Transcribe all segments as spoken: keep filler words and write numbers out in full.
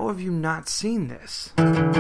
how have you not seen this?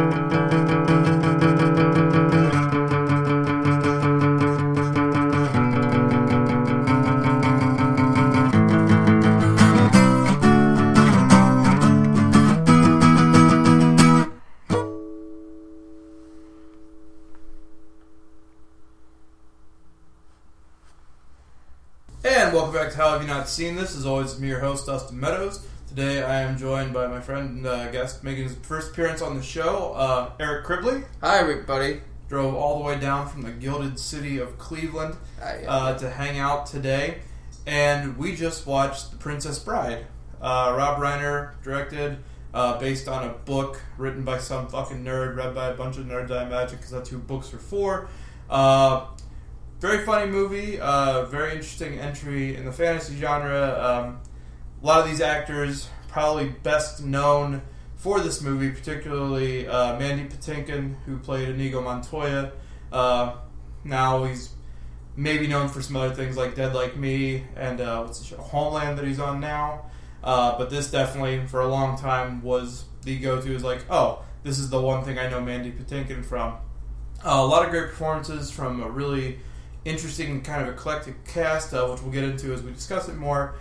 And welcome back to How Have You Not Seen This? As always, me, your host, Dustin Meadows. Today I am joined by my friend and uh, guest making his first appearance on the show, uh, Eric Cribley. Hi, everybody. Drove all the way down from the gilded city of Cleveland Hi, uh, to hang out today. And we just watched The Princess Bride. Uh, Rob Reiner directed, uh, based on a book written by some fucking nerd, read by a bunch of nerds, I imagine, because that's who books are for. Uh... Very funny movie, uh, very interesting entry in the fantasy genre. Um, a lot of these actors probably best known for this movie, particularly uh, Mandy Patinkin, who played Inigo Montoya. Uh, now he's maybe known for some other things like Dead Like Me and uh, what's the show, Homeland that he's on now. Uh, but this definitely, for a long time, was the go-to. Is like, oh, this is the one thing I know Mandy Patinkin from. Uh, a lot of great performances from a really interesting kind of eclectic cast, uh, which we'll get into as we discuss it more.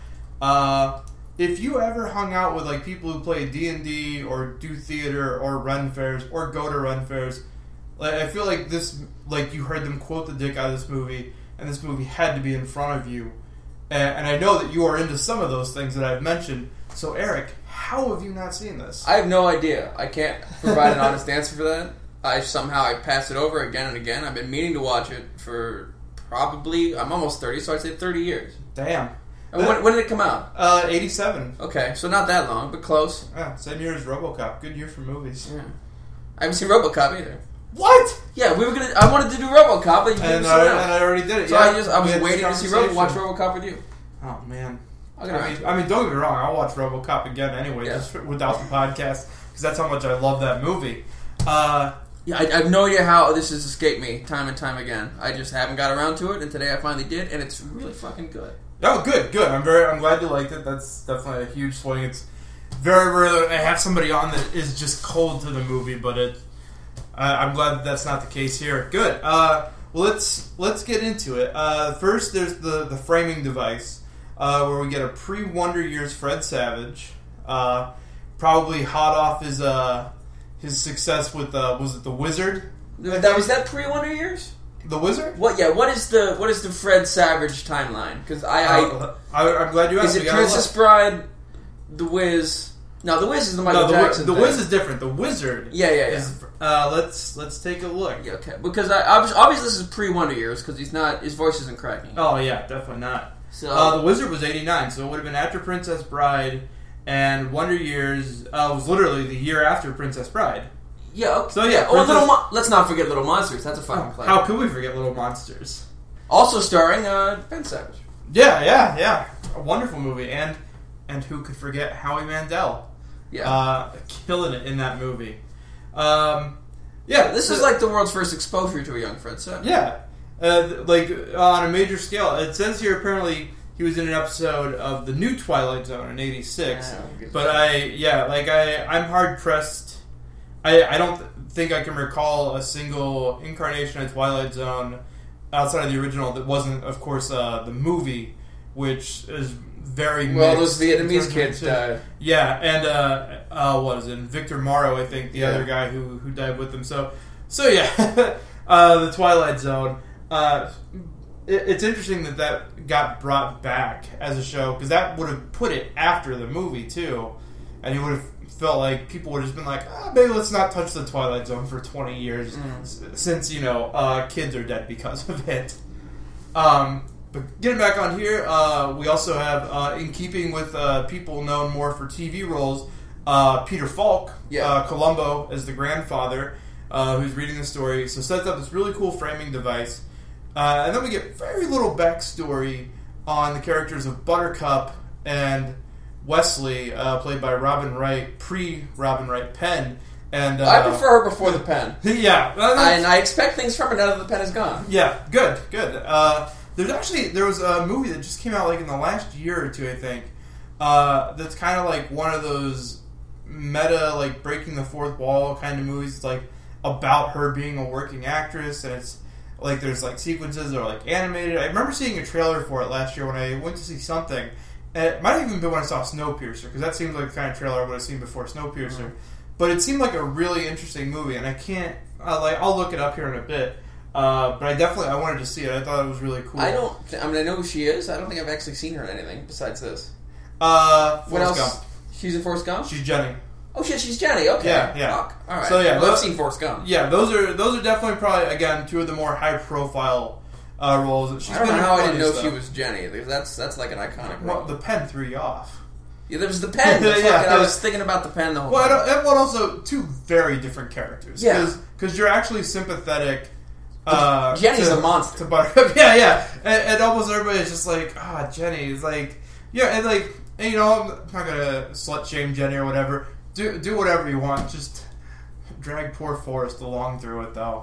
Uh, if you ever hung out with like people who play D and D or do theater or run fairs or go to run fairs, like, I feel like this, like you heard them quote the dick out of this movie, and this movie had to be in front of you. And, and I know that you are into some of those things that I've mentioned. So Eric, how have you not seen this? I have no idea. I can't provide an honest answer for that. I somehow I pass it over again and again. I've been meaning to watch it for probably, I'm almost thirty, so I'd say thirty years. Damn. And when, when did it come out? Uh, eighty-seven. Okay, so not that long, but close. Yeah, same year as RoboCop. Good year for movies. Yeah. I haven't seen RoboCop either. What? Yeah, we were gonna. I wanted to do RoboCop, but you and, didn't. I, and I already did it. So yeah. I just I was waiting to see Robo, watch conversation. RoboCop with you. Oh man. I'll I get mean, around to I mean, don't get me wrong. I'll watch RoboCop again anyway, Yeah. just for, without the podcast, because that's how much I love that movie. Uh, Yeah, I, I have no idea how this has escaped me time and time again. I just haven't got around to it, and today I finally did, and it's really fucking good. oh, good, good. I'm very, I'm glad you liked it. That's definitely a huge swing. It's very rare that I have somebody on that is just cold to the movie, but it. Uh, I'm glad that that's not the case here. Good. Uh, well, let's let's get into it. Uh, first, there's the the framing device, uh, where we get a pre-Wonder Years Fred Savage, uh, probably hot off his uh, his success with uh, was it The Wizard? That was that pre-Wonder Years? The Wizard? What? Yeah. What is the what is the Fred Savage timeline? Because I, I, Uh, I I'm glad you asked. is it We gotta Princess look. Bride, The Wiz? No, The Wiz is the Michael No, the, Jackson. the thing. Wiz is different. The Wizard. Yeah, yeah, yeah. Is, uh, let's let's take a look. Yeah, okay, because I obviously, obviously this is pre-Wonder Years because he's not his voice isn't cracking. Oh yeah, definitely not. So Uh, the Wizard was eighty-nine, so it would have been after Princess Bride, and Wonder Years uh, was literally the year after Princess Bride. yeah, okay. So, yeah, Oh, Princess- Little Mo- let's not forget Little Monsters. That's a fucking classic. How could we forget Little Monsters? Also starring uh, Ben Savage. Yeah, yeah, yeah. A wonderful movie, and and who could forget Howie Mandel? Yeah, Uh, killing it in that movie. Um, yeah, this so- is like the world's first exposure to a young Fred Savage. Yeah, uh, like on a major scale. It says here apparently he was in an episode of the new Twilight Zone in eighty-six. Yeah, But I, yeah, like I, I'm hard pressed. I, I don't think I can recall a single incarnation of Twilight Zone outside of the original that wasn't, of course, uh, the movie, which is very Well, mixed those Vietnamese in terms of kids it. died. Yeah, and uh, uh, what is it? Victor Morrow, I think, the Yeah. other guy who who died with them. So, so yeah, uh, the Twilight Zone. Uh, it, it's interesting that that got brought back as a show because that would have put it after the movie too, and you would have felt like people would have just been like, oh, maybe let's not touch the Twilight Zone for twenty years Mm. s- since you know uh, kids are dead because of it. Um, but getting back on here, uh, we also have, uh, in keeping with uh, people known more for T V roles, uh, Peter Falk, Yeah. uh, Columbo as the grandfather, uh, who's reading the story. So sets up this really cool framing device. Uh, and then we get very little backstory on the characters of Buttercup and Wesley, uh, played by Robin Wright, pre-Robin Wright Penn. And uh, I prefer her before the pen. Yeah. uh, that's- And I expect things from her now that the pen is gone. yeah, good, good. Uh, there's actually there was a movie that just came out like in the last year or two, I think. Uh, that's kind of like one of those meta, like breaking the fourth wall kind of movies. It's like about her being a working actress, and it's like there's like sequences that are like animated. I remember seeing a trailer for it last year when I went to see something. And it might have even been when I saw Snowpiercer, because that seems like the kind of trailer I would have seen before Snowpiercer. Mm-hmm. But it seemed like a really interesting movie, and I can't. I, like I'll look it up here in a bit. Uh, but I definitely I wanted to see it. I thought it was really cool. I don't. I mean, I know who she is. I don't think I've actually seen her in anything besides this. Uh, what else? Gump. She's in Forrest Gump. She's Jenny. Oh shit, she's Jenny. Okay, yeah, yeah. Fuck. All right. So yeah, well, those, I've seen Forrest Gump. Yeah, those are those are definitely probably again two of the more high profile uh, roles. She's I don't been know in how I didn't know stuff. she was Jenny. Because that's that's like an iconic role. Well, the pen threw you off. Yeah, there was the pen. The yeah, fucking, I was thinking about the pen the whole well, time. Well, and also two very different characters. Yeah, because you're actually sympathetic. Uh, Jenny's to, a monster. To Buttercup. yeah, yeah, and, and almost everybody is just like, ah, oh, Jenny is like, yeah, and like, and, you know, I'm not gonna slut shame Jenny or whatever. Do do whatever you want. Just drag poor Forrest along through it, though.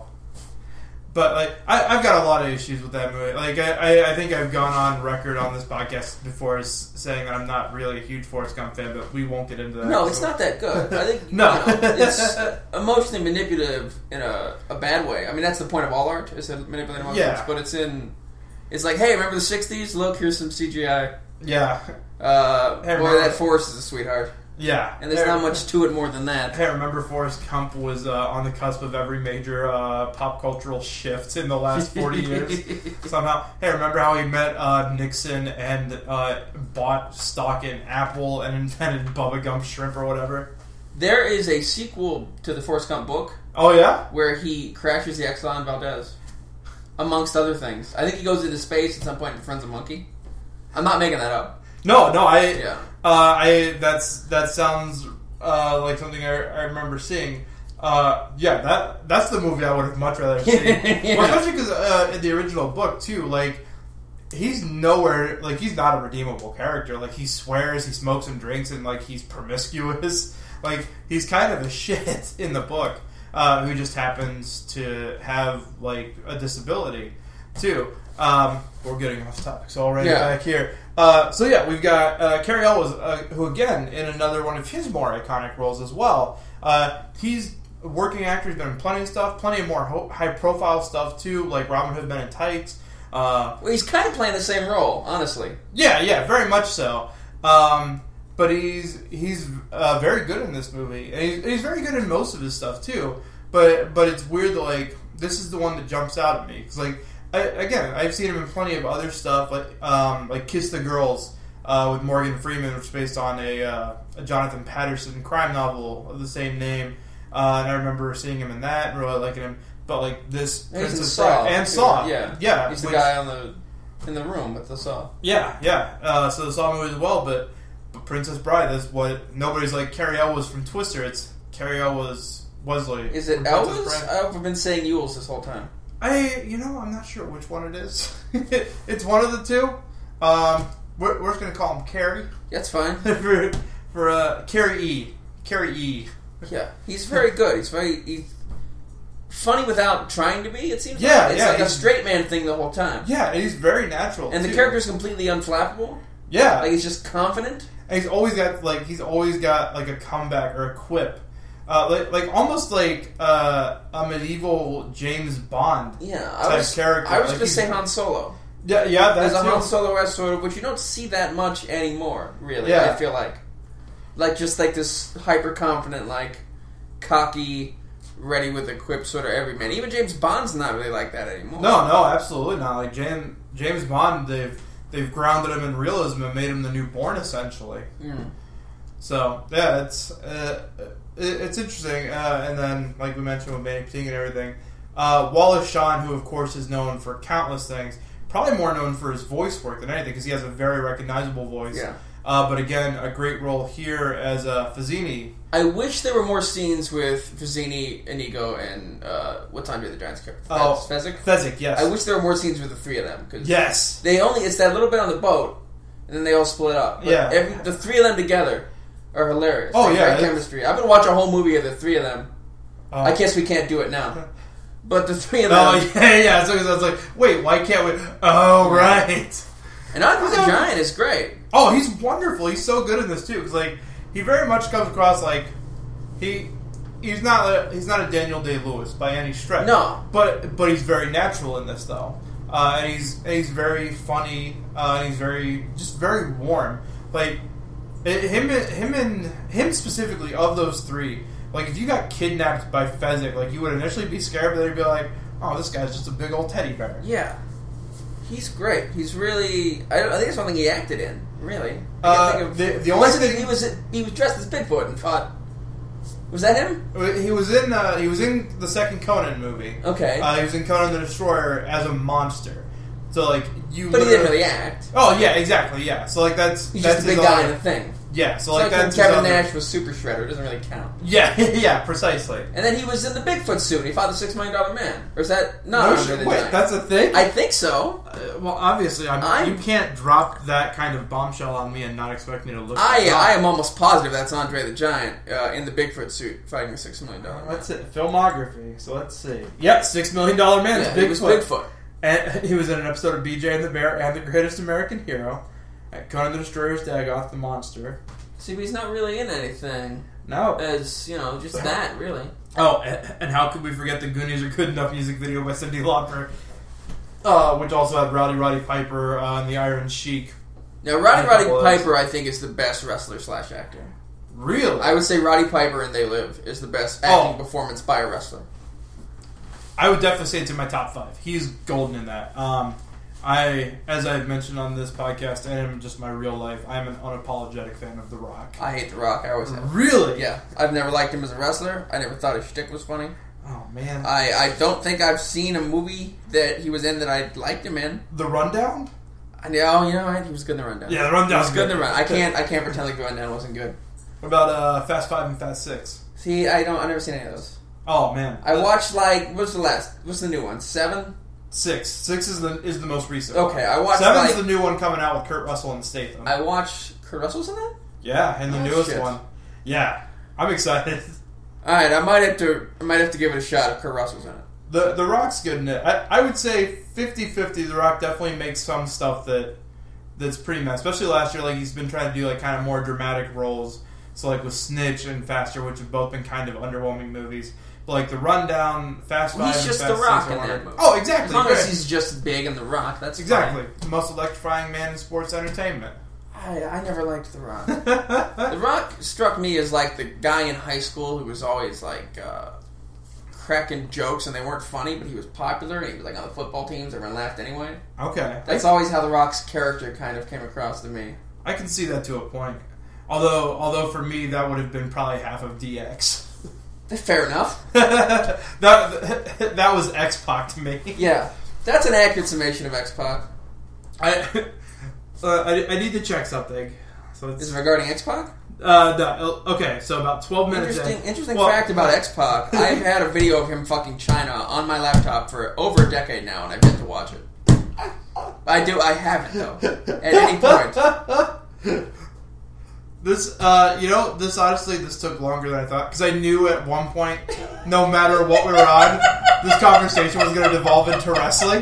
But like, I, I've got a lot of issues with that movie. Like, I, I, I think I've gone on record on this podcast before as saying that I'm not really a huge Forrest Gump fan, but we won't get into that. No, so. It's not that good. I think no, you know, it's emotionally manipulative in a, a bad way. I mean, that's the point of all art is manipulating emotions. Yeah. But it's in. It's like, hey, remember the sixties? Look, here's some C G I. Yeah. Uh, hey, boy, that Forrest is a sweetheart. Yeah, and there's hey, not much to it more than that. Hey, remember Forrest Gump was uh, on the cusp of every major uh, pop cultural shift in the last forty years somehow. Hey, remember how he met uh, Nixon and uh, bought stock in Apple and invented Bubba Gump Shrimp or whatever? There is a sequel to the Forrest Gump book. Oh, yeah? Where he crashes the Exxon Valdez, amongst other things. I think he goes into space at some point and befriends a monkey. I'm not making that up. No, no, I... Yeah. Uh, I that's that sounds uh, like something I, I remember seeing. Uh, yeah, that that's the movie I would have much rather seen. yeah. Well, especially because uh, in the original book too, like he's nowhere like he's not a redeemable character. Like he swears, he smokes and drinks, and like he's promiscuous. Like he's kind of a shit in the book uh, who just happens to have like a disability too. Um, we're getting off topic, so I'll write yeah. it back here. Uh, so yeah, we've got uh, Cary Elwes, uh, who again in another one of his more iconic roles as well. Uh, he's a working actor. He's been in plenty of stuff, plenty of more ho- high-profile stuff too, like Robin Hood Men in Tights. Uh, well, he's kind of playing the same role, honestly. Yeah, yeah, very much so. Um, but he's he's uh, very good in this movie, and he's, he's very good in most of his stuff too. But but it's weird that like this is the one that jumps out at me because like. I, again, I've seen him in plenty of other stuff, like um, like Kiss the Girls uh, with Morgan Freeman, which is based on a, uh, a Jonathan Patterson crime novel of the same name. Uh, and I remember seeing him in that and really liking him. But like this and Princess Saw Bride and Saw, yeah, yeah, he's the which, guy on the in the room with the saw. Yeah, yeah. Uh, so the Saw movie as well, but, but Princess Bride is what nobody's like. Cary Elwes from Twister. It's Cary Elwes Wesley. Is it Elwes? I've been saying Ewells this whole time. I, you know, I'm not sure which one it is. It's one of the two. Um, we're, we're just going to call him Cary. That's fine. for for uh, Cary E. Cary E. Yeah, he's very good. He's very he's funny without trying to be, it seems yeah, like. It's yeah, like a straight man thing the whole time. Yeah, and he's very natural, And too. the character's completely unflappable. Yeah. Like, he's just confident. And he's always got, like, he's always got, like, a comeback or a quip. Uh, like, like almost like uh, a medieval James Bond yeah, I type was, character. I was like going to say Han Solo. Yeah, yeah, that's There's a Han Solo-esque sort of, which you don't see that much anymore, really, yeah. I feel like. Like, just like this hyper-confident, like, cocky, ready with a quip sort of everyman. Even James Bond's not really like that anymore. No, no, absolutely not. Like, James, James Bond, they've, they've grounded him in realism and made him the new Bourne, essentially. Mm. So, yeah, it's... Uh, It's interesting, uh, and then, like we mentioned with Manny Patinkin and everything, uh, Wallace Shawn, who of course is known for countless things, probably more known for his voice work than anything, because he has a very recognizable voice. Yeah. Uh, but again, a great role here as uh, Fazzini. I wish there were more scenes with Fazzini, Inigo, and uh, what's Andre the Giant's character? Oh, Fezzik? Fezzik, yes. I wish there were more scenes with the three of them. Cause yes. They only, it's that little bit on the boat, and then they all split up. But yeah. Every, the three of them together are hilarious. Oh, They yeah. Great chemistry. I've been watching a whole movie of the three of them. Oh. I guess we can't do it now. But the three of them. Oh, yeah, yeah. So I was like, wait, why can't we? Oh, right. And Andre the Giant is great. Oh, he's wonderful. He's so good in this, too. Because, like, he very much comes across like he he's not a, he's not a Daniel Day-Lewis by any stretch. No. But but he's very natural in this though. Uh, and he's and he's very funny. Uh, and he's very just very warm. Like it, him him and him specifically of those three. Like if you got kidnapped by Fezzik, like you would initially be scared, but then you'd be like, oh, this guy's just a big old teddy bear. Yeah. He's great. He's really. I, don't, I think it's something he acted in. Really. I Uh, can't think of, the- the only wasn't he- thing- he was he was dressed as Bigfoot and fought. Was that him? He was in uh, he was in the second Conan movie. Okay. Uh, he was in Conan the Destroyer as a monster. So like you. But he didn't literally- really act. Oh yeah, exactly. Yeah. So like that's He's that's just a big his guy other- in a thing. Yeah. So It's like like when that's his Kevin other- Nash was Super Shredder. It doesn't really count. Yeah. Yeah. Precisely. And then he was in the Bigfoot suit. He fought the Six Million Dollar Man. Or is that not No Andre shit, the wait, Giant? that's a thing. I think so. Uh, well, obviously, I'm, I'm- you can't drop that kind of bombshell on me and not expect me to look. I it up. I am almost positive that's Andre the Giant uh, in the Bigfoot suit fighting the Six Million Dollar Man. What's it? Filmography. So let's see. Yep, Six Million Dollar Man. Yeah, is he was Bigfoot. Bigfoot. And he was in an episode of B J and the Bear and the Greatest American Hero. At Conan the Destroyer's Dagoth the Monster. See, but he's not really in anything No. as, you know, just that, really. Oh, and, and how could we forget the Goonies Are Good Enough music video by Cyndi Lauper, uh, which also had Rowdy Roddy Piper uh, and the Iron Sheik. Now, Roddy And a Roddy couple Piper, I think, is the best wrestler slash actor. Really? I would say Roddy Piper in They Live is the best Oh. acting performance by a wrestler. I would definitely say it's in my top five. He's golden in that. Um, I, as I've mentioned on this podcast and in just my real life, I'm an unapologetic fan of The Rock. I hate The Rock. I always have. Really? Yeah. I've never liked him as a wrestler. I never thought his shtick was funny. Oh man. I, I don't think I've seen a movie that he was in that I liked him in. The Rundown? I know, you know, what? He was good in the Rundown. Yeah, The Rundown. He was good in the Rundown. I can't, I can't pretend like the Rundown wasn't good. What about uh, Fast Five and Fast Six? See, I don't, I've never seen any of those. Oh man. I watched like, what's the last, what's the new one? Seven? Six. Six is the is the most recent. Okay, I watched Seven's like, the new one coming out with Kurt Russell and Statham. I watched, Kurt Russell's in that? yeah, and the Oh, newest shit. one. Yeah, I'm excited. Alright, I might have to, I might have to give it a shot if Kurt Russell's in it. The The Rock's good in it. I, I would say fifty-fifty. The Rock definitely makes some stuff that that's pretty mad. Especially last year, like he's been trying to do like kind of more dramatic roles. So like with Snitch and Faster, which have both been kind of underwhelming movies. But like the Rundown, Fast Well, Five, he's and just Fast The Rock Six are in that wonderful. movie. Oh, exactly. As long right. as he's just big and The Rock, that's exactly fine. the most electrifying man in sports entertainment. I, I never liked The Rock. The Rock struck me as like the guy in high school who was always like uh, cracking jokes and they weren't funny, but he was popular and he was like on the football teams. Everyone laughed anyway. Okay, That's always how The Rock's character kind of came across to me. I can see that to a point. Although, although for me that would have been probably half of D X. Fair enough. that that was X-Pac to me. Yeah, that's an accurate summation of X-Pac. I, uh, I I need to check something. So it's Is it regarding X-Pac? uh no, okay. So about twelve minutes. Interesting, in, interesting well, fact about X-Pac. I've had a video of him fucking China on my laptop for over a decade now, and I've yet to watch it. I do. I haven't though. At any point. This, uh, you know, this honestly, this took longer than I thought because I knew at one point, no matter what we were on, this conversation was going to devolve into wrestling.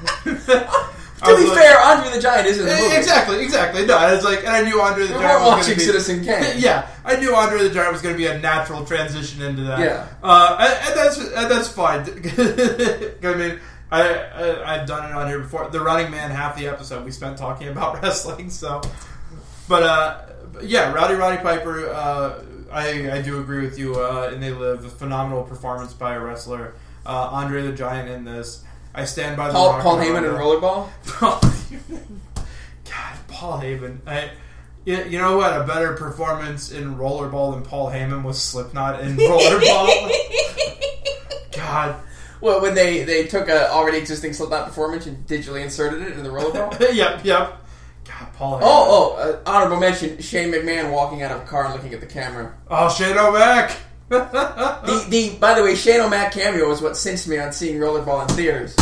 To be fair, Andre the Giant is in the movie. Exactly, exactly. No, I was like, and I knew Andre the We Giant weren't was watching going to be Citizen Kane. Yeah, I knew Andre the Giant was going to be a natural transition into that. Yeah. uh, and, and that's and that's fine. I mean, I, I I've done it on here before. The Running Man, half the episode we spent talking about wrestling. So, but uh, yeah, Rowdy Roddy Piper. Uh, I I do agree with you. Uh, and They Live, a phenomenal performance by a wrestler. Uh, Andre the Giant in this. I stand by the Paul, Rock Paul and Heyman and Rollerball. Rollerball? God, Paul Heyman. I, you, you know what? A better performance in Rollerball than Paul Heyman was Slipknot in Rollerball. God. Well, when they, they took a already existing Slipknot performance and digitally inserted it into the Rollerball? Yep, yep. God, Paul Heyman. Oh, oh, uh, honorable mention, Shane McMahon walking out of a car and looking at the camera. Oh, Shane O'Mac. The, the, by the way, Shane O'Mac cameo is what cinched me on seeing Rollerball in theaters.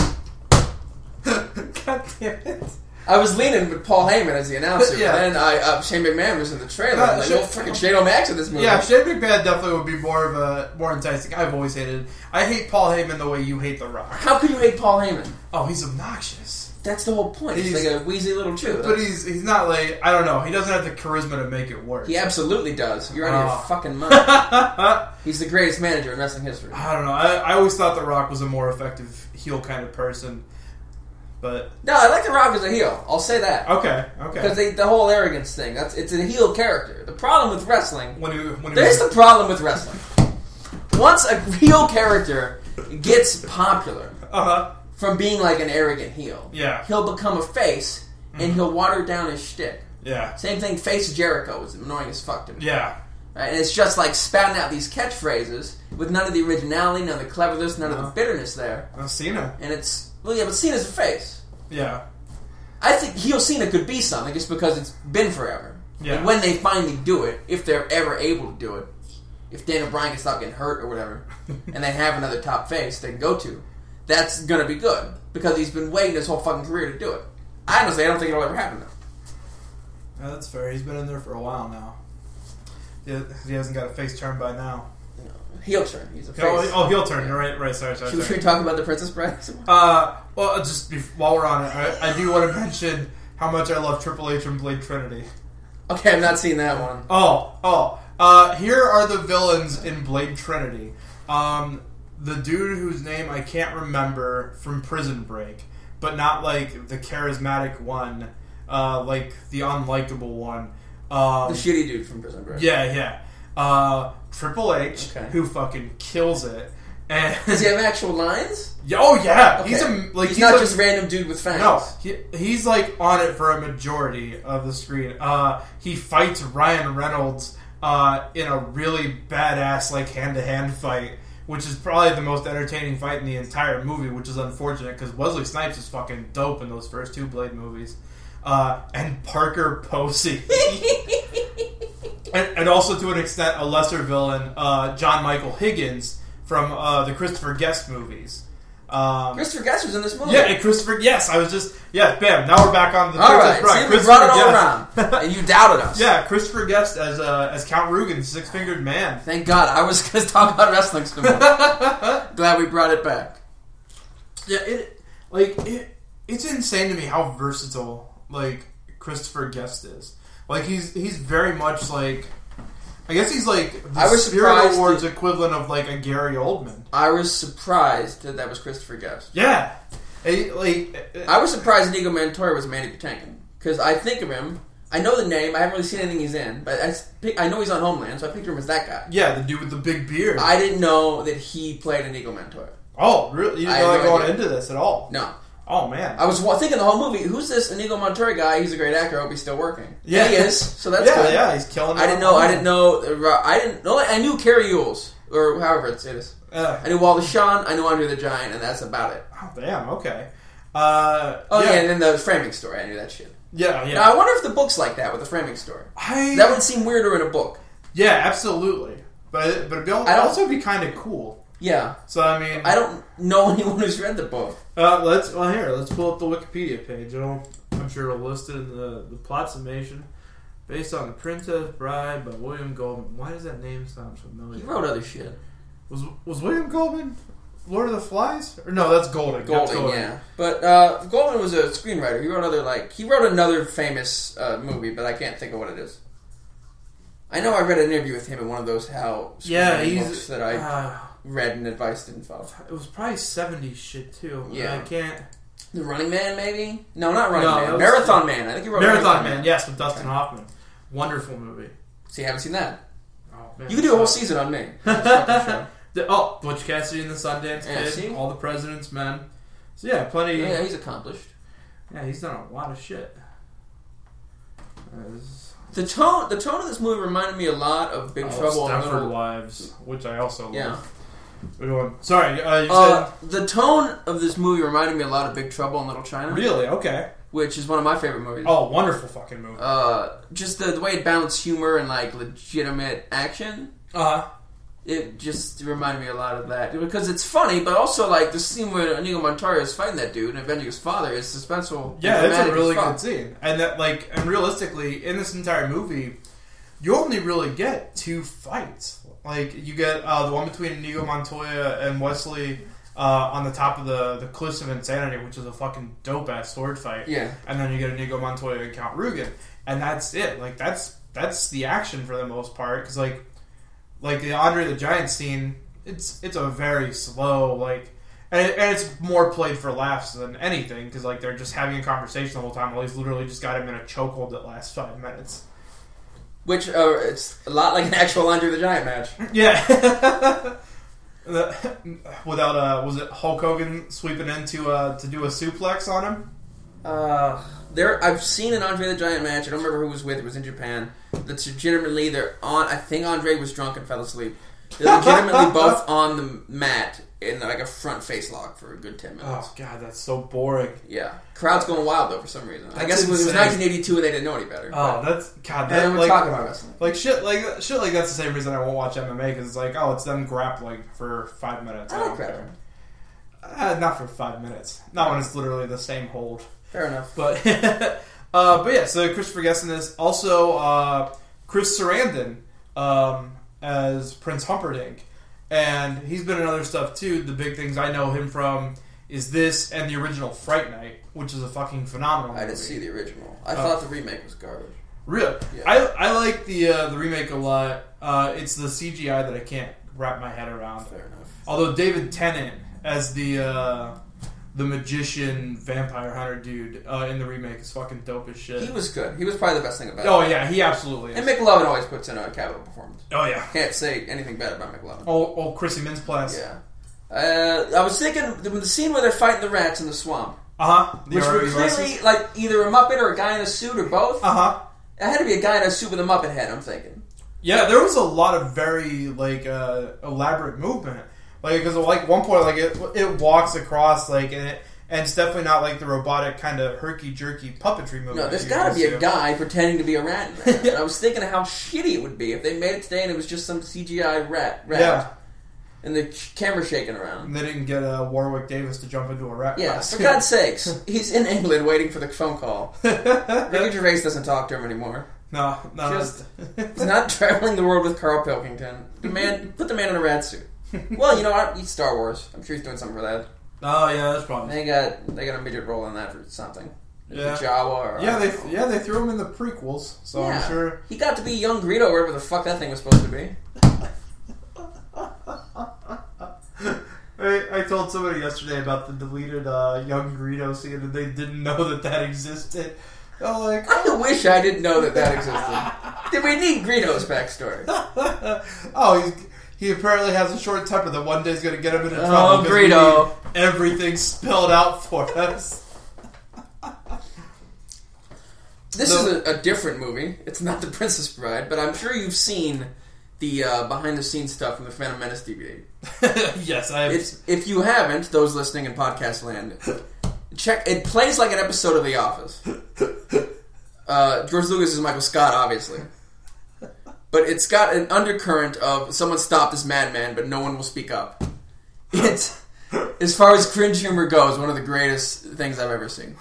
God damn it. I was leaning with Paul Heyman as the announcer, Yeah. and then I, uh, Shane McMahon was in the trailer. Uh, I'm like, Shane- well, freaking Shane O'Mac's in this movie. Yeah, Shane McMahon definitely would be more of a more enticing. I've always hated. I hate Paul Heyman the way you hate The Rock. How could you hate Paul Heyman? Oh, he's obnoxious. That's the whole point. He's, he's like a wheezy little Jew. But he's he's not like, I don't know, he doesn't have the charisma to make it work. He absolutely does. You're out of oh. your fucking mind. He's the greatest manager in wrestling history. I don't know. I, I always thought The Rock was a more effective heel kind of person. But no, I like The Rock as a heel. I'll say that. Okay, okay. Because the whole arrogance thing, that's it's a heel character. The problem with wrestling... When he, when he there's was, the problem with wrestling. Once a heel character gets popular... Uh-huh. From being like an arrogant heel. Yeah. He'll become a face, and mm-hmm. he'll water down his shtick. Yeah. Same thing, Face Jericho was annoying as fuck to me. Yeah. Right? And it's just like spouting out these catchphrases with none of the originality, none of the cleverness, none no. of the bitterness there. Well, Cena. And it's... Well, yeah, but Cena's a face. Yeah. I think heel Cena could be something just because it's been forever. Yeah. And when they finally do it, if they're ever able to do it, if Daniel Bryan can stop getting hurt or whatever, and they have another top face they can go to, that's gonna be good because he's been waiting his whole fucking career to do it. Honestly, I don't think it'll ever happen though. Yeah, that's fair. He's been in there for a while now. He hasn't got a face turn by now. No. Heel turn. He's a face. Oh, oh heel turn. You're right. Right. Sorry. Sorry. Should sorry. we talk about the Princess Bride? Uh, well, just before, while we're on it, I, I do want to mention how much I love Triple H and Blade Trinity. Okay, I've not seen that one. Oh, oh. Uh, here are the villains in Blade Trinity. Um. The dude whose name I can't remember from Prison Break, but not like the charismatic one, uh, like the unlikable one. Um, the shitty dude from Prison Break. Yeah, yeah. Uh, Triple H, okay. who fucking kills it. And does he have actual lines? Oh yeah, okay. he's a like he's, he's not like, just random dude with fangs. No, he, he's like on it for a majority of the screen. Uh, he fights Ryan Reynolds uh, in a really badass like hand to hand fight. Which is probably the most entertaining fight in the entire movie, which is unfortunate because Wesley Snipes is fucking dope in those first two Blade movies. Uh, and Parker Posey. and, and also, to an extent, a lesser villain, uh, John Michael Higgins from uh, the Christopher Guest movies. Um, Christopher Guest was in this movie. Yeah, and Christopher. Yes, I was just yeah. Bam. Now we're back on the all Princess right. Bride. See, we brought it all around, and you doubted us. Yeah, Christopher Guest as uh, as Count Rugen, Six Fingered Man. Thank God. I was going to talk about wrestling so much. Glad we brought it back. Yeah, it like it. It's insane to me how versatile like Christopher Guest is. Like he's he's very much like. I guess he's like the I was Spirit Awards that, equivalent of like a Gary Oldman. I was surprised that that was Christopher Guest. Yeah, I, like I was surprised Inigo Montoya was Manny Patinkin because I think of him. I know the name. I haven't really seen anything he's in, but I, I know he's on Homeland, so I picture him as that guy. Yeah, the dude with the big beard. I didn't know that he played Inigo Montoya. Oh, really? You didn't know like no going idea. into this at all? No. Oh man, I was thinking the whole movie. Who's this Inigo Montoya guy? He's a great actor. I hope he's still working. Yeah, and he is. So that's yeah, good. yeah. He's killing it. I didn't know. I didn't know. I didn't know. I knew Carrie Ewells or however it is. Uh, I knew Wallace Shawn. I knew Andre the Giant, and that's about it. Oh damn. Okay. Uh, oh yeah. yeah, and then the framing story. I knew that shit. Yeah, yeah. Now I wonder if the book's like that with the framing story. I that would seem weirder in a book. Yeah, absolutely. But but it'd be, also be kind of cool. Yeah. So I mean, I don't know anyone who's read the book. Uh, let's well here. Let's pull up the Wikipedia page. It'll, I'm sure it'll list it in the the plot summation. Based on The Princess Bride by William Goldman. Why does that name sound familiar? He wrote other shit. Was was William Goldman Lord of the Flies? Or no, that's Golding. Golding, that's Golding. yeah. But uh, Goldman was a screenwriter. He wrote other like he wrote another famous uh, movie, but I can't think of what it is. I know I read an interview with him in one of those how yeah he's, books that I uh, read and advice didn't follow. It was probably seventies shit too. Yeah, I can't. The Running Man, maybe? No, not Running no, Man. was, Marathon Man. I think he wrote Marathon, Marathon Man. Man. Yes, with Dustin okay. Hoffman. Wonderful movie. So you haven't seen that? Oh man, you could do a whole season on me. the, oh, Butch Cassidy and the Sundance yeah, Kid. See? All the President's Men. So yeah, plenty. Yeah, he's accomplished. Yeah, he's done a lot of shit. The tone, the tone of this movie reminded me a lot of Big oh, Trouble in Stepford Little Wives, which I also love. Yeah. Sorry, uh, you uh, said the tone of this movie reminded me a lot of Big Trouble in Little China. Really? Okay. Which is one of my favorite movies. Oh, wonderful fucking movie. Uh, just the, the way it balanced humor and like legitimate action. Uh huh. It just reminded me a lot of that because it's funny, but also like the scene where Inigo Montoya is fighting that dude and avenging his father is suspenseful. Yeah, it's a really good scene, and that like, and realistically, in this entire movie, you only really get two fights. Like you get uh, the one between Inigo Montoya and Wesley uh, on the top of the, the Cliffs of Insanity, which is a fucking dope-ass sword fight. Yeah. And then you get Inigo Montoya and Count Rugen. And that's it. Like, that's that's the action for the most part. Because, like, like the Andre the Giant scene, it's it's a very slow, like... And, it, and it's more played for laughs than anything. Because, like, they're just having a conversation the whole time while he's literally just got him in a chokehold that lasts five minutes. Which, uh, it's a lot like an actual Andre the Giant match. Yeah. the, without, uh, was it Hulk Hogan sweeping in to, uh, to do a suplex on him? Uh, there. I've seen an Andre the Giant match. I don't remember who was with. It was in Japan. That's legitimately they're on. I think Andre was drunk and fell asleep. They're legitimately both on the mat in like a front face lock for a good ten minutes. Oh god, that's so boring. Yeah, crowd's going wild though for some reason. That's I guess it was, it was insane. nineteen eighty-two and they didn't know any better. Oh, that's god. That, And we're like, talking about wrestling. Like shit, like shit, like that's the same reason I won't watch M M A because it's like, oh, it's them grappling for five minutes. I I like don't grappling. care. Uh, not for five minutes. Not when it's literally the same hold. Fair enough. But, uh, but yeah. So Christopher Guest in this. Also, uh, Chris Sarandon um, as Prince Humperdinck, and he's been in other stuff too. The big things I know him from is this and the original Fright Night, which is a fucking phenomenal movie. I didn't see the original. I Uh, thought the remake was garbage. Really? Yeah. I I like the uh, the remake a lot. Uh, it's the C G I that I can't wrap my head around. Fair enough. Although David Tennant as the uh, the magician vampire hunter dude uh, in the remake is fucking dope as shit. He was good. He was probably the best thing about oh it. yeah, he absolutely is. And McLovin always puts in a capital performance. oh yeah. Can't say anything bad about McLovin. Oh, oh Chrissy Mintz-Plasse. Yeah. Uh, I was thinking the, the scene where they're fighting the rats in the swamp, Uh huh. which were clearly like either a Muppet or a guy in a suit or both. Uh huh. It had to be a guy in a suit with a Muppet head. I'm thinking. Yeah, there was a lot of very like uh, elaborate movement. Like because like one point like it it walks across like and it. And it's definitely not like the robotic kind of herky-jerky puppetry movie. No, there's you got to be used a guy pretending to be a rat in that. And I was thinking of how shitty it would be if they made it today and it was just some C G I rat. rat Yeah. And the camera shaking around. And they didn't get uh, Warwick Davis to jump into a rat Yeah, costume. for God's sakes. He's in England waiting for the phone call. Ricky Gervais doesn't talk to him anymore. No, no. Just, he's not traveling the world with Carl Pilkington. The man, put the man in a rat suit. Well, you know what? He's Star Wars. I'm sure he's doing something for that. Oh yeah, that's probably. They got they got a midget role in that for something. Yeah. Jawa or Yeah, I they don't know. yeah they threw him in the prequels, so Yeah. I'm sure. He got to be young Greedo, wherever the fuck that thing was supposed to be. I, I told somebody yesterday about the deleted uh, young Greedo scene, and they didn't know that that existed. I'm like, I wish I didn't know that that existed. Did we need Greedo's backstory? oh, he's, he apparently has a short temper that one day's going to get him into trouble. Oh, because we Greedo. need everything spelled out for us. This So- is a, a different movie. It's not The Princess Bride, but I'm sure you've seen the uh, behind-the-scenes stuff from the Phantom Menace D V D. Yes, I have. It's, if you haven't, those listening in podcast land, check. It plays like an episode of The Office. Uh, George Lucas is Michael Scott, obviously. But it's got an undercurrent of someone stopped this madman, but no one will speak up. It's, as far as cringe humor goes, one of the greatest things I've ever seen.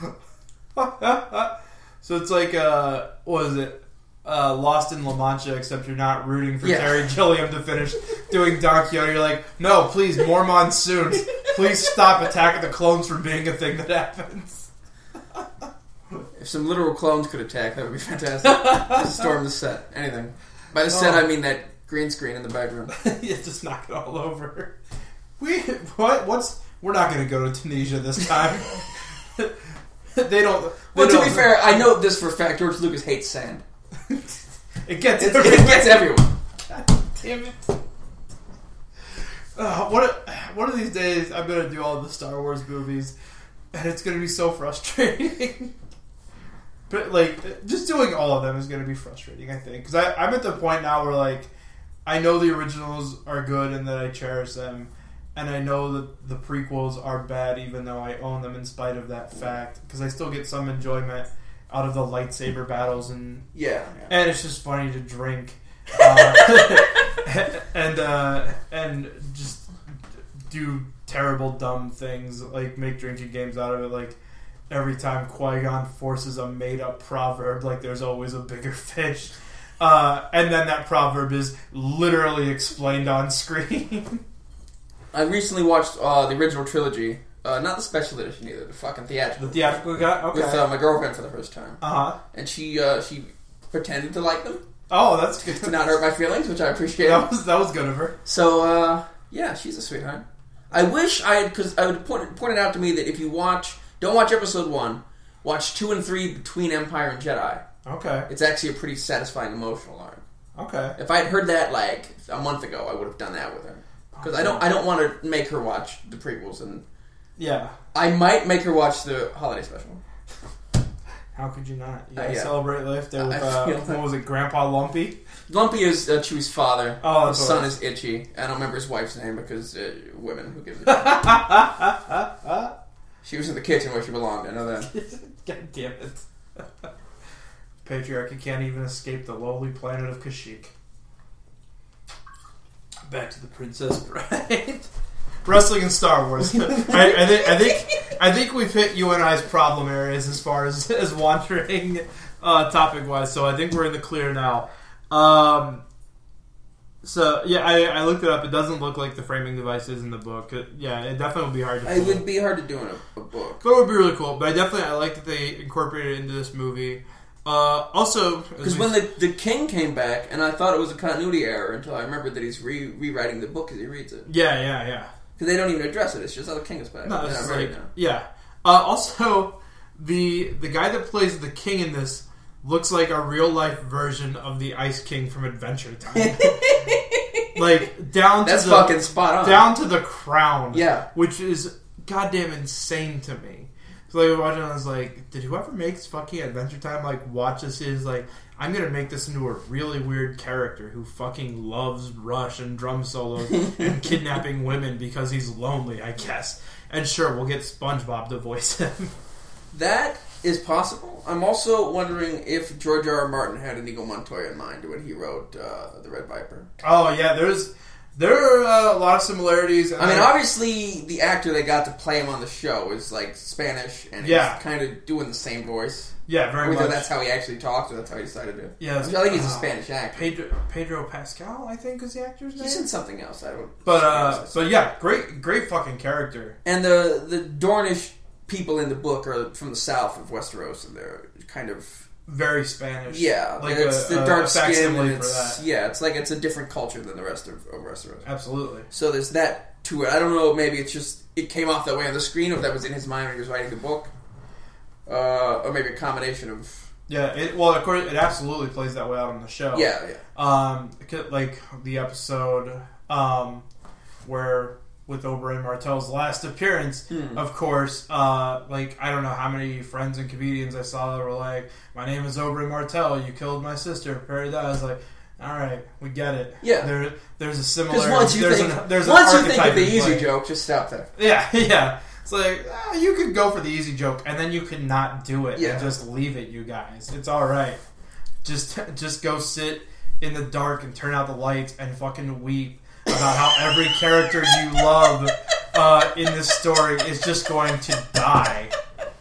So it's like, uh, what is it? Uh, Lost in La Mancha, except you're not rooting for Yeah. Terry Gilliam to finish doing Don Quixote. You're like, no, please, more monsoons. Please stop Attack of the Clones from being a thing that happens. If some literal clones could attack, that would be fantastic. Just storm the set. Anything. By the set, Oh. I mean that green screen in the background. You just knock it all over. We what? What's? We're not going to go to Tunisia this time. they don't. They Well, to don't- be fair, I know this for a fact. George Lucas hates sand. it gets It's, everywhere. it gets everyone. God damn it. Uh, one, of, one of these days, I'm going to do all the Star Wars movies, and it's going to be so frustrating. But, like, just doing all of them is going to be frustrating, I think. Because I'm at the point now where, like, I know the originals are good and that I cherish them, and I know that the prequels are bad even though I own them in spite of that fact. Because I still get some enjoyment out of the lightsaber battles, and Yeah. and it's just funny to drink. Uh, and uh, and just do terrible dumb things like make drinking games out of it, like every time Qui-Gon forces a made-up proverb like there's always a bigger fish, uh, and then that proverb is literally explained on screen. I recently watched uh, the original trilogy. Uh, not the special edition either, the fucking theatrical. The theatrical cut? Okay. With uh, my girlfriend for the first time. Uh-huh. And she uh, she pretended to like them. Oh, that's good. To not hurt my feelings, which I appreciate. That was, that was good of her. So, uh, yeah, she's a sweetheart. I wish I had, because I would point, point it out to me that if you watch, don't watch episode one, watch two and three between Empire and Jedi. Okay. It's actually a pretty satisfying emotional arc. Okay. If I had heard that like a month ago, I would have done that with her. Because I don't, I don't want to make her watch the prequels, and yeah, I might make her watch the holiday special. How could you not? You Uh, gotta yeah. celebrate life there with, I uh, feel what that. was it, Grandpa Lumpy? Lumpy is uh, Chewie's father. Oh, His that's son what it is Itchy. I don't remember his wife's name because uh, women, who gives a shit? She was in the kitchen where she belonged, I know that. God damn it. Patriarchy can't even escape the lowly planet of Kashyyyk. Back to the Princess Bride. Wrestling and Star Wars. I, I, think, I think I think we've hit you and I's problem areas as far as, as wandering uh, topic wise. So I think we're in the clear now. Um, so yeah, I, I looked it up. It doesn't look like the framing device is in the book. It, yeah, it definitely would be hard to. It pull. would be hard to do in a, a book. But it would be really cool. But I definitely I like that they incorporated it into this movie. Uh, also, Because when the, the king came back, and I thought it was a continuity error until I remembered that he's re- rewriting the book as he reads it. yeah, yeah, yeah. Because they don't even address it. It's just, oh, the king is back. No, Yeah, it's I'm ready like now. yeah. Uh, also, the the guy that plays the king in this looks like a real life version of the Ice King from Adventure Time. Like down to That's the, fucking spot on. down to the crown. Yeah. which is goddamn insane to me. So like watching, I was like, did whoever makes fucking Adventure Time like watch this? Is like, I'm gonna make this into a really weird character who fucking loves Rush and drum solos and kidnapping women because he's lonely, I guess. And sure, we'll get SpongeBob to voice him. That is possible. I'm also wondering if George R. R. Martin had Inigo Montoya in mind when he wrote uh, The Red Viper. Oh yeah, there's there are uh, a lot of similarities. And I mean, I- obviously, the actor that got to play him on the show is like Spanish, and Yeah. he's kind of doing the same voice. yeah, very Whether much. that's how he actually talks or that's how he decided to. Yeah, I think he's a uh, Spanish actor. Pedro, Pedro Pascal, I think, is the actor's name. He's in something else. I don't. But uh, but yeah, great, great fucking character. And the the Dornish people in the book are from the south of Westeros, and they're kind of Very Spanish. yeah, like it's a, the a- dark a skin. facsimile And for it's, that. yeah, it's like it's a different culture than the rest of, of Westeros. Absolutely. So there's that to it. I don't know. Maybe it's just it came off that way on the screen, or if that was in his mind when he was writing the book, uh, or maybe a combination of Yeah. It, well, of course, it absolutely plays that way out on the show. yeah, yeah. Um, like the episode um, where with Oberyn Martell's last appearance, Hmm. of course, uh, like I don't know how many friends and comedians I saw that were like, "My name is Oberyn Martell. You killed my sister. Prepare to die." I was like, "All right, we get it." Yeah. There, there's a similar. Because once you there's think an, there's once an you think archetype of the in easy play. joke, just stop there. Yeah, yeah. It's like ah, you could go for the easy joke, and then you could not do it Yeah. and just leave it. You guys, it's all right. Just, just go sit in the dark and turn out the lights and fucking weep about how every character you love uh, in this story is just going to die.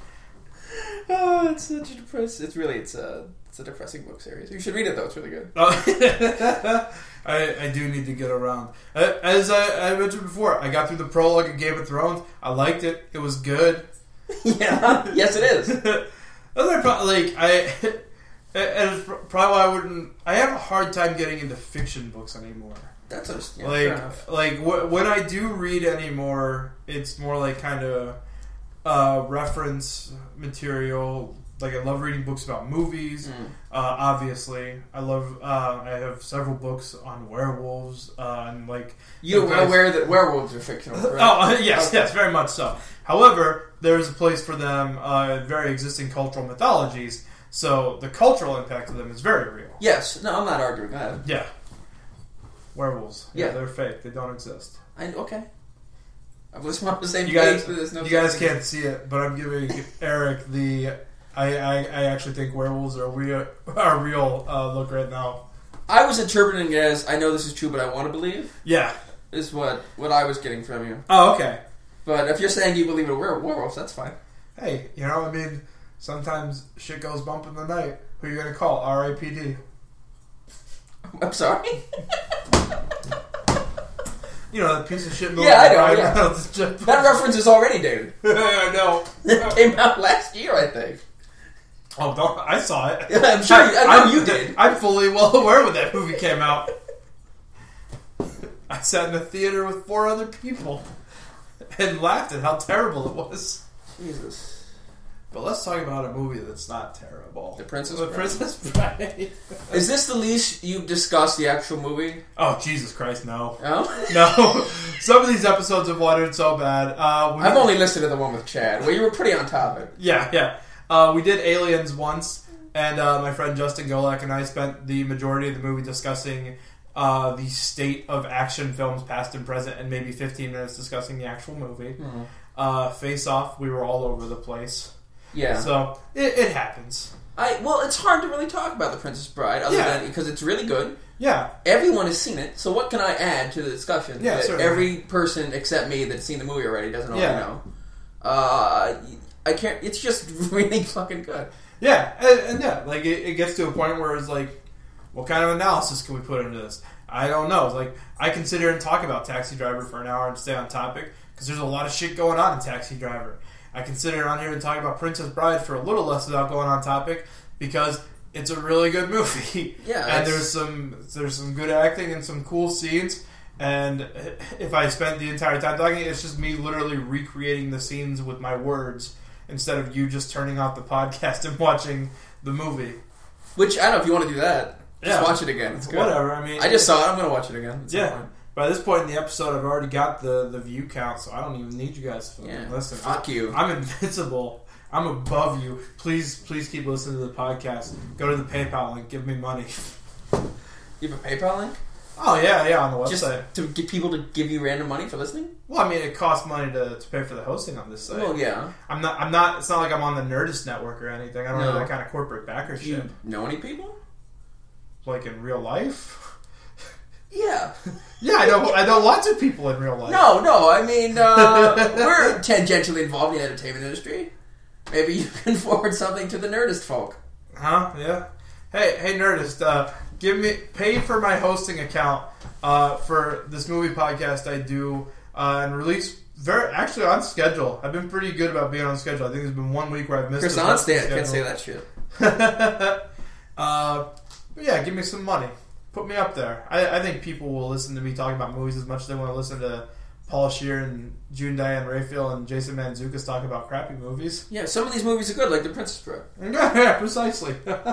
Oh, it's such a depressing. It's really it's a it's a depressing book series. You should read it though. It's really good. Oh, I, I do need to get around. Uh, As I, I mentioned before, I got through the prologue of Game of Thrones. I liked it. It was good. Yeah. Yes, it is. Other pro- like I, and it's probably why I wouldn't. I have a hard time getting into fiction books anymore. That's a, yeah, fair Like, enough. like wh- when I do read anymore, it's more like kind of uh, reference material. Like I love reading books about movies. Mm. Uh, obviously, I love. Uh, I have several books on werewolves uh, and like. You're the place- aware that werewolves are fictional, correct? Oh yes, Okay. yes, very much so. However, there is a place for them uh, in very existing cultural mythologies. So the cultural impact of them is very real. Yes. No, I'm not arguing that. Yeah. Werewolves. Yeah, Yeah. they're fake. They don't exist. I, okay. I was on the same You page. guys, but there's no you guys such- can't see it, but I'm giving Eric the. I, I, I actually think werewolves are real. Are real. Uh, look right now. I was interpreting it as I know this is true, but I want to believe. Yeah. Is what what I was getting from you. Oh, okay. But if you're saying you believe in were- werewolves, that's fine. Hey, you know, I mean, sometimes shit goes bump in the night. Who are you gonna call? R I P D. I'm sorry. You You know, that piece of shit movie. Yeah, I know, Ryan yeah. Reynolds just- That reference is already dated. I know. It came out last year, I think. Oh, don't, I saw it. Yeah, I'm sure. You, I know I'm, you did. I'm fully well aware when that movie came out. I sat in a theater with four other people and laughed at how terrible it was. Jesus. But let's talk about a movie that's not terrible. The Princess The Bride. Princess Bride. Is this the least you've discussed the actual movie? Oh, Jesus Christ, no. No? No. Some of these episodes have wandered so bad. Uh, we, I've only listened to the one with Chad, where you were pretty on topic. Yeah, yeah. Uh, we did Aliens once, and uh, my friend Justin Golak and I spent the majority of the movie discussing uh, the state of action films, past and present, and maybe fifteen minutes discussing the actual movie. Mm-hmm. Uh, Face Off, we were all over the place. Yeah. So, it, it happens. I Well, it's hard to really talk about The Princess Bride, other Yeah. than because it's really good. Yeah. Everyone has seen it, so what can I add to the discussion? Yeah, that certainly. every person except me that's seen the movie already doesn't already Yeah. know. Uh, I can't. It's just really fucking good. Yeah, and, and yeah, like it, it gets to a point where it's like, what kind of analysis can we put into this? I don't know. It's like, I can sit here and talk about Taxi Driver for an hour and stay on topic because there's a lot of shit going on in Taxi Driver. I can sit here on here and talk about Princess Bride for a little less without going on topic because it's a really good movie. Yeah, and it's- there's some there's some good acting and some cool scenes. And if I spent the entire time talking, it's just me literally recreating the scenes with my words instead of you just turning off the podcast and watching the movie. Which, I don't know if you want to do that. Just Yeah. watch it again. It's good. Whatever, I mean... I just saw it. I'm going to watch it again. At some Yeah. point. By this point in the episode, I've already got the, the view count, so I don't even need you guys to Yeah. listen. Fuck I, you. I'm invincible. I'm above you. Please, please keep listening to the podcast. Go to the PayPal link. Give me money. You have a PayPal link? Oh, yeah, yeah, on the Just website. to get people to give you random money for listening? Well, I mean, it costs money to, to pay for the hosting on this site. Well, yeah. I'm not. I'm not. It's not like I'm on the Nerdist network or anything. I don't No. have that kind of corporate backer Do you shit. know any people? Like in real life. Yeah. Yeah, I know. I know lots of people in real life. No, no. I mean, uh, we're tangentially involved in the entertainment industry. Maybe you can forward something to the Nerdist folk. Huh? Yeah. Hey, hey, Nerdist. Uh, give me pay for my hosting account uh, for this movie podcast I do uh, and release very actually on schedule. I've been pretty good about being on schedule. I think there's been one week where I've missed. Chris the hosting Onstad can't say schedule. that shit. uh, but yeah, give me some money. Put me up there. I, I think people will listen to me talking about movies as much as they want to listen to Paul Scheer and June Diane Raphael and Jason Mantzoukas talk about crappy movies. Yeah, some of these movies are good, like The Princess Bride. Yeah, yeah, precisely.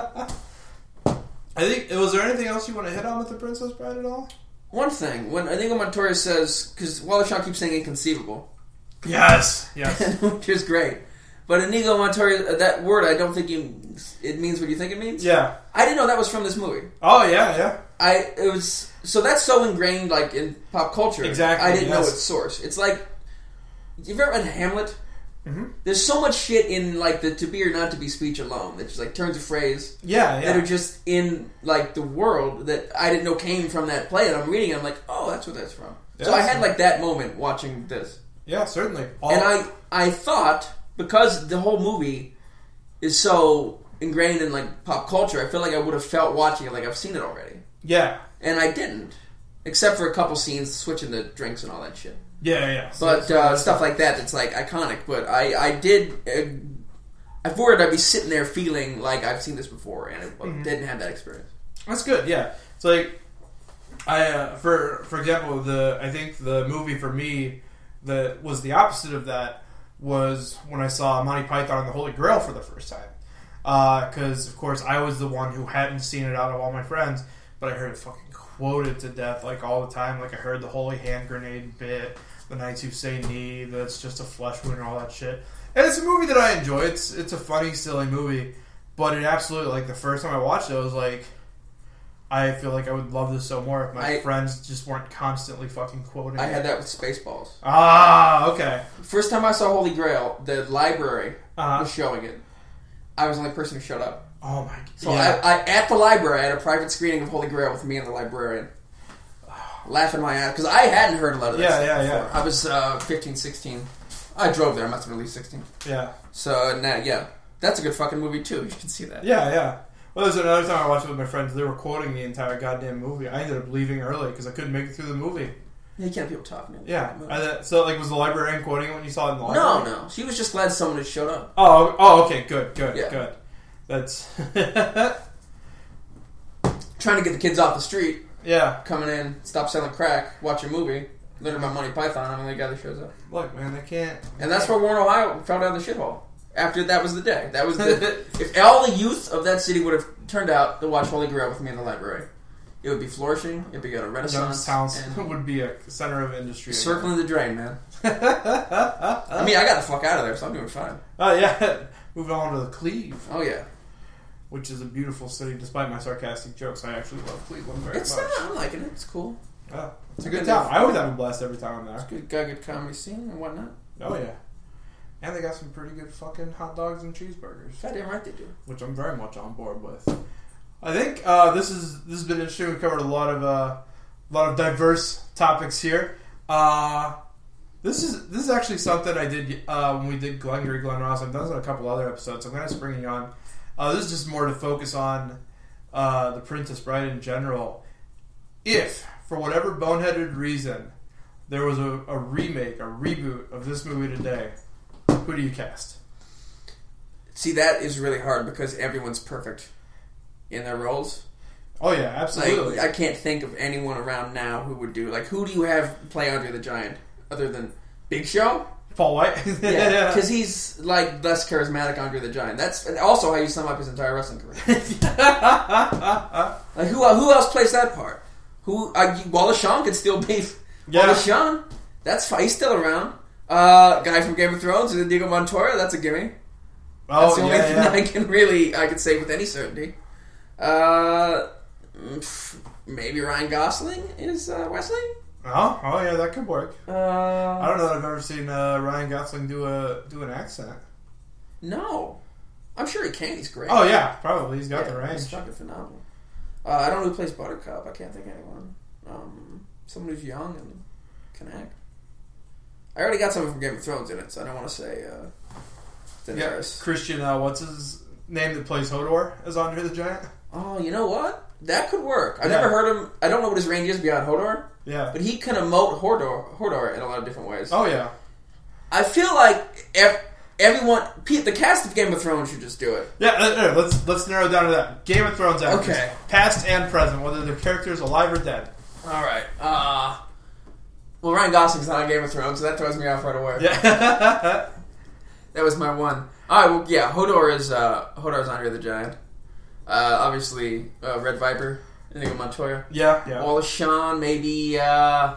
I think. Was there anything else you want to hit on with The Princess Bride at all? One thing, when Inigo Montoya says, because Wallace Shawn keeps saying inconceivable, Yes, yes. which is great, but Inigo Montoya, that word, I don't think you, it means what you think it means. Yeah. I didn't know that was from this movie. Oh, yeah, yeah. I it was so that's so ingrained like in pop culture. Exactly, I didn't know yes. its source. It's like, you've ever read Hamlet? Mm-hmm. There's so much shit in like the to be or not to be speech alone that just like turns of phrase Yeah, that are yeah. just in like the world that I didn't know came from that play, and I'm reading it, I'm like, oh, that's what that's from. So I Yes. had like that moment watching this, Yeah, certainly. All, and I I thought because the whole movie is so ingrained in like pop culture, I feel like I would have felt watching it like I've seen it already, Yeah. and I didn't, except for a couple scenes switching the drinks and all that shit. Yeah, yeah. So- But so uh, that's- stuff like that, that's like iconic. But I, I did. Uh, I worried I'd be sitting there feeling like I've seen this before, and it Mm-hmm. didn't have that experience. That's good. Yeah, it's like I, uh, for for example, the I think the movie for me that was the opposite of that was when I saw Monty Python and the Holy Grail for the first time. Because of course I was the one who hadn't seen it out of all my friends, but I heard it fucking quoted to death like all the time. Like I heard the holy hand grenade bit, the knights who say knee, that's just a flesh wound, and all that shit. And it's a movie that I enjoy. It's it's a funny, silly movie, but it absolutely, like the first time I watched it, I was like, I feel like I would love this so more if my I- friends just weren't constantly fucking quoting I it. had that with Spaceballs. Ah, okay. First time I saw Holy Grail, the library Uh, was showing it. I was the only person who showed up. oh my. So yeah. I, I, at the library, I had a private screening of Holy Grail with me and the librarian. Laughing my ass. Because I hadn't heard a lot of this Yeah, yeah, before. yeah. I was uh, fifteen, sixteen. I drove there. I must have been at least sixteen. yeah. So, now, yeah. That's a good fucking movie, too. You should see that. Yeah, yeah. Well, there's another time I watched it with my friends. They were quoting the entire goddamn movie. I ended up leaving early because I couldn't make it through the movie. You can't have people talking. In Yeah. the I, th- so, like, was the librarian quoting it when you saw it in the no, library? no. She was just glad someone had showed up. Oh, oh, okay, good, good, Yeah. good. That's... Trying to get the kids off the street, yeah. coming in, stop selling crack, watch a movie, learn about Monty Python. I'm the only guy that shows up. Look, man, they can't... And that's where Warren, Ohio fell down the shithole. After that was the day. That was the... If all the youth of that city would have turned out to watch Holy Grail with me in the library, it would be flourishing. It would be a renaissance. Youngstown would be a center of industry. Circling the drain, man. I mean, I got the fuck out of there, so I'm doing fine. Oh, yeah. Moving on to the Cleve. Oh, yeah. Which is a beautiful city, despite my sarcastic jokes. I actually love Cleveland very It's much. not, I'm liking it. It's cool. Oh, it's a I good can town. live- I always have a blast every time I'm there. It's good, got a good comedy scene and whatnot. Oh, yeah. And they got some pretty good fucking hot dogs and cheeseburgers, Goddamn right they do. which I'm very much on board with. I think uh, this is this has been interesting. We covered a lot of uh, a lot of diverse topics here. Uh, this is this is actually something I did uh, when we did Glengarry Glen Ross. I've done this on a couple other episodes. I'm kind of springing on. Uh, this is just more to focus on uh, the Princess Bride in general. If, for whatever boneheaded reason, there was a, a remake, a reboot of this movie today, who do you cast? See, that is really hard because everyone's perfect in their roles. Oh yeah, absolutely. Like, I can't think of anyone around now who would do... Like, who do you have play Andre the Giant other than Big Show? Paul White. Yeah, because he's, like, less charismatic Andre the Giant. That's and also how you sum up his entire wrestling career. Like, who who else plays that part? Who uh, Wallace Shawn could still be... Yeah. Wallace Shawn, that's fine. He's still around. Uh, guy from Game of Thrones, Diego Montoya, that's a gimme. Oh, That's the only yeah, thing yeah. I can really, I can say with any certainty. Uh, pff, maybe Ryan Gosling is uh, Wesley? Oh, oh yeah, that could work. Uh, I don't know that I've ever seen uh, Ryan Gosling do a do an accent. No. I'm sure he can. He's great. Oh yeah, probably. He's got Yeah, the range. He's fucking phenomenal. Uh, I don't know who plays Buttercup. I can't think of anyone. Um, someone who's young and can act. I already got someone from Game of Thrones in it, so I don't want to say uh, Yeah, Daenerys. Christian, uh, what's his name that plays Hodor as Andre the Giant? Oh, you know what? That could work. I've Yeah. never heard him. I don't know what his range is beyond Hodor, Yeah. but he can emote Hodor, Hodor in a lot of different ways. Oh yeah. I feel like ev- everyone, the cast of Game of Thrones should just do it. Yeah. Uh, uh, let's let's narrow it down to that. Game of Thrones actors, Okay. past and present, whether their characters alive or dead. All right. Uh, well, Ryan Gosling's not on Game of Thrones, so that throws me off right away. Yeah. That was my one. All right. Well, yeah. Hodor is uh, Hodor is Andre the Giant. Uh, obviously, uh, Red Viper, Inigo Montoya. yeah. Yeah. Wallace Shawn, maybe. Uh,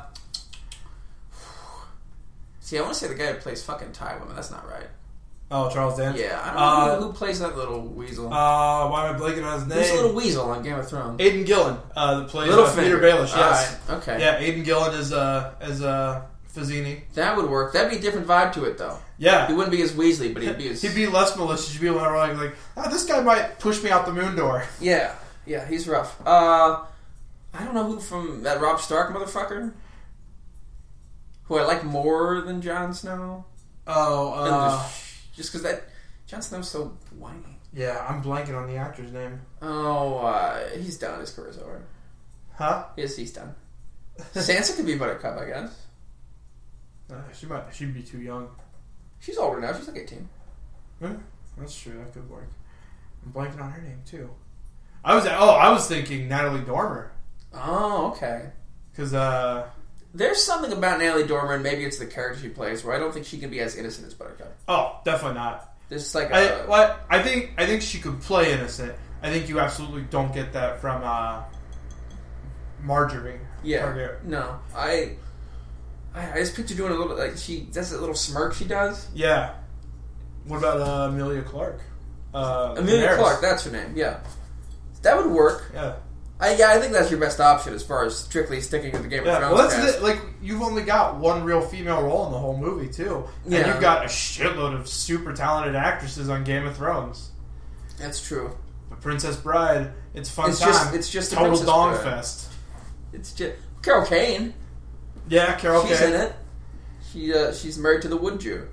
see, I want to say the guy who plays fucking Thai women. That's not right. Oh, Charles Dance. Yeah, I don't Uh, know who, who plays that little weasel. Uh, why am I blanking on his name? Who's the little weasel on Game of Thrones? Aidan Gillen, uh, that plays uh, Peter Baelish. Yes. All right. Okay. Yeah, Aidan Gillen is uh as uh Fazzini. That would work. That'd be a different vibe to it, though. Yeah. He wouldn't be as Weasley, but he'd be as... He'd be less malicious. He'd be like, like oh, this guy might push me out the moon door. Yeah. Yeah, he's rough. Uh, I don't know who from that Rob Stark motherfucker, who I like more than Jon Snow. Oh, And uh, just- just because that... Jon Snow's so whiny. yeah, I'm blanking on the actor's name. Oh, uh, he's done. His career's over. Huh? Yes, he's done. Sansa could be Buttercup, I guess. Uh, she might. She'd be too young. She's older now. She's like eighteen. Yeah, that's true. That could work. I'm blanking on her name too. I was. Oh, I was thinking Natalie Dormer Oh, okay. because uh, There's something about Natalie Dormer, and maybe it's the character she plays, where I don't think she can be as innocent as Buttercup. oh, definitely not. There's like I a... what I think. I think she could play innocent. I think you absolutely don't get that from uh, Marjorie. Yeah. Targaryen. No. I... I, I just picture doing a little... Like, she... Does that little smirk she does? Yeah. What about uh, Amelia Clark? Uh, Amelia Daenerys. Clark, that's her name, yeah. That would work. Yeah. I, yeah, I think that's your best option as far as strictly sticking with the Game of Yeah, Thrones well, that's cast. it. Like, you've only got one real female role in the whole movie, too. And Yeah. you've got a shitload of super talented actresses on Game of Thrones. That's true. The Princess Bride, it's fun It's time. just- it's just the total Princess dong Bride. fest. It's just... Carol Kane. Yeah, Carol She's Kane. in it. She, uh, she's married to the Wood Jew.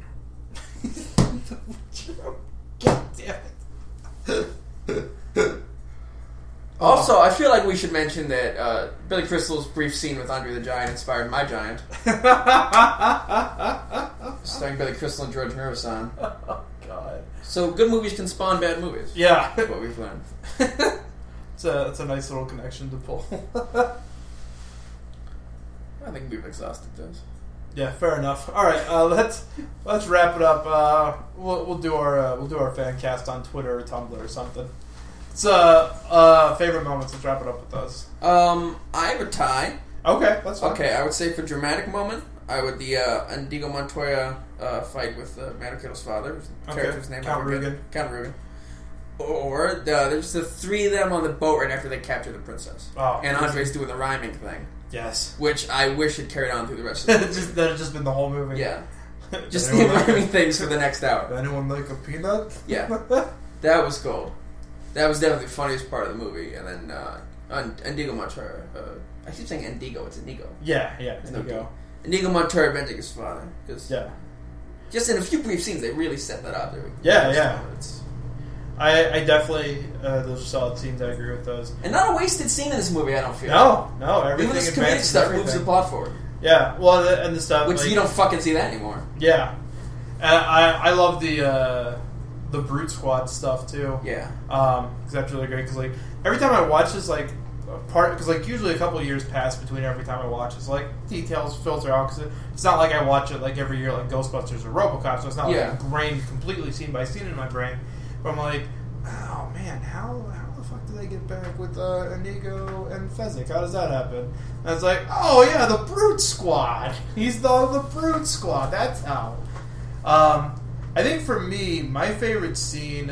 God damn it. Also, I feel like we should mention that uh, Billy Crystal's brief scene with Andre the Giant inspired My Giant. Starring Billy Crystal and George Mirasan. Oh, God. So good movies can spawn bad movies. Yeah. That's what we've learned. It's a, it's a nice little connection to pull. I think we've exhausted this. Yeah, fair enough. All right, uh, let's let's wrap it up. Uh, we'll we'll do our uh, we'll do our fan cast on Twitter or Tumblr or something. It's uh, uh favorite moments. Let's wrap it up with those. Um, I have a tie. Okay, that's fine. Okay, I would say for dramatic moment, I would the uh, Inigo Montoya uh, fight with uh, Manukito's father. The Okay. character's name Count I forget. Rugen. Count Rugen. Or uh, there's the three of them on the boat right after they capture the princess. Oh, and Andre's doing the rhyming thing. Yes. Which I wish had carried on through the rest of the movie. just, that had just been the whole movie. Yeah. Just Does the anyone like rhyming a- things for the next hour. Does anyone like a peanut? Yeah. That was gold. That was definitely the funniest part of the movie. And then uh, Inigo Montoya. Uh, I keep saying Indigo. It's Inigo. Yeah, yeah. There's There no you go. Inigo Montoya avenging his father. Cause Yeah. Just in a few brief scenes, they really set that up. There. Yeah, yeah. It's, I I definitely uh, those are solid scenes. I agree with those. And not a wasted scene in this movie, I don't feel. No, no. Everything Even this comedic advances stuff everything. moves the plot forward. Yeah, well, the, and the stuff Which like, you don't fucking see that anymore. Yeah, uh, I I love the uh, the Brute Squad stuff too. Yeah. Um, cause that's really great. Because like every time I watch this, like part because like usually a couple of years pass between every time I watch it. So like details filter out because it, it's not like I watch it like every year like Ghostbusters or RoboCop. So it's not Yeah. like ingrained completely scene by scene in my brain. But I'm like, oh man, how how the fuck did they get back with uh, Inigo and Fezzik? How does that happen? And it's like, oh yeah, the Brute Squad. He's the the Brute Squad. That's how. Um, I think for me, my favorite scene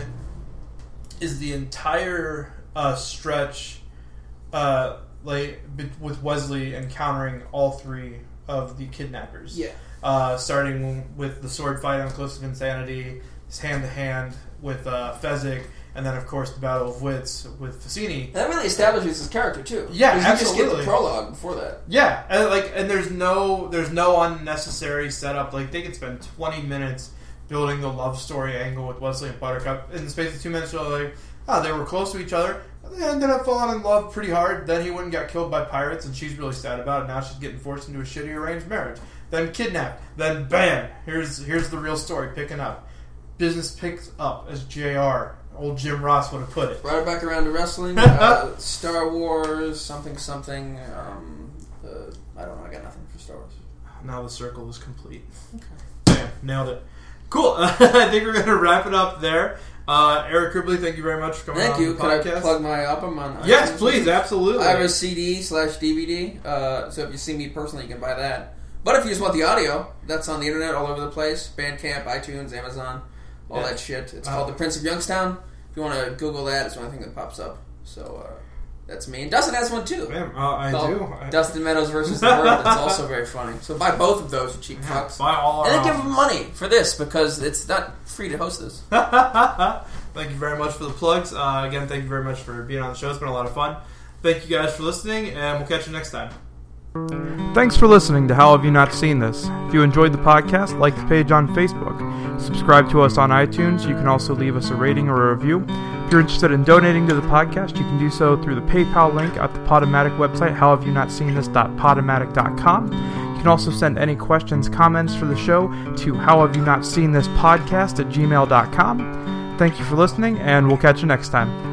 is the entire uh, stretch, uh, like be- with Wesley encountering all three of the kidnappers. Yeah. Uh, starting with the sword fight on Cliffs of Insanity, his hand to hand with uh, Fezzik, and then of course the Battle of Wits with Fassini. That really establishes his character too. Yeah, 'Cause you just get absolutely. the prologue before that. Yeah, and like, and there's no, there's no unnecessary setup. Like they could spend twenty minutes building the love story angle with Wesley and Buttercup in the space of two minutes. They're like, oh, they were close to each other. They ended up falling in love pretty hard. Then he went and got killed by pirates, and she's really sad about it. Now she's getting forced into a shitty arranged marriage. Then kidnapped. Then bam, here's here's the real story picking up. Business picks up, as J R, old Jim Ross would have put it. Right back around to wrestling. uh, Star Wars, something, something. Um, uh, I don't know. I got nothing for Star Wars. Now the circle is complete. Okay. Bam, nailed it. Cool. I think we're going to wrap it up there. Uh, Eric Cribley, thank you very much for coming Thank on you. the Can I podcast. plug my album on iTunes? Yes, please, absolutely. I have a C D slash D V D, uh, so if you see me personally, you can buy that. But if you just want the audio, that's on the internet all over the place. Bandcamp, iTunes, Amazon, all Yeah. that shit. It's Uh-huh. called The Prince of Youngstown. If you want to Google that, it's the only thing that pops up. So uh, that's me. And Dustin has one too. Bam, uh, I Called do. I- Dustin Meadows versus the World. It's also very funny. So buy both of those, you cheap Yeah, fucks. buy all our And then give albums. them money for this because it's not free to host this. Thank you very much for the plugs. Uh, again, thank you very much for being on the show. It's been a lot of fun. Thank you guys for listening, and we'll catch you next time. Thanks for listening to How Have You Not Seen This? If you enjoyed the podcast, like the page on Facebook. Subscribe to us on iTunes. You can also leave us a rating or a review. If you're interested in donating to the podcast, you can do so through the PayPal link at the Podomatic website, how have you not seen this dot podomatic dot com. You can also send any questions, comments for the show to how have you not seen this podcast at gmail dot com. Thank you for listening, and we'll catch you next time.